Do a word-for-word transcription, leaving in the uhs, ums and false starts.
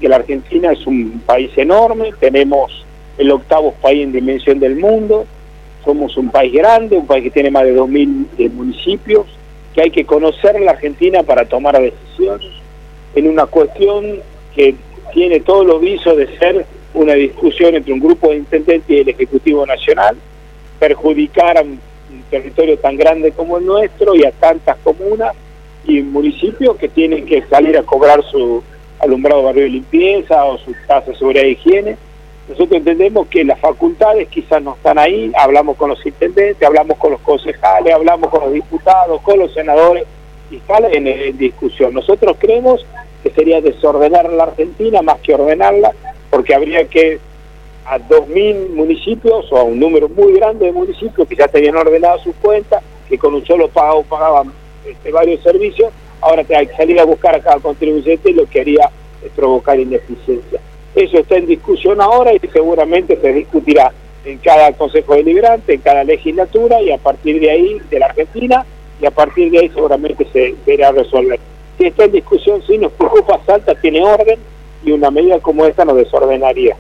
que la Argentina es un país enorme, tenemos el octavo país en dimensión del mundo, somos un país grande, un país que tiene más de dos mil municipios, que hay que conocer la Argentina para tomar decisiones en una cuestión que tiene todos los visos de ser una discusión entre un grupo de intendentes y el Ejecutivo Nacional, perjudicar a un territorio tan grande como el nuestro y a tantas comunas y municipios que tienen que salir a cobrar su alumbrado barrio de limpieza o su tasa de seguridad e higiene. Nosotros entendemos que las facultades quizás no están ahí, hablamos con los intendentes, hablamos con los concejales, hablamos con los diputados, con los senadores, y sale en, en discusión. Nosotros creemos que sería desordenar la Argentina más que ordenarla, porque habría que a dos mil municipios o a un número muy grande de municipios que ya tenían ordenado sus cuentas, que con un solo pago pagaban este, varios servicios, ahora hay que salir a buscar a cada contribuyente y lo que haría es provocar ineficiencia. Eso está en discusión ahora y seguramente se discutirá en cada Consejo Deliberante, en cada legislatura y a partir de ahí de la Argentina y a partir de ahí seguramente se verá resolver. Si está en discusión, sí nos preocupa, Salta tiene orden y una medida como esta nos desordenaría.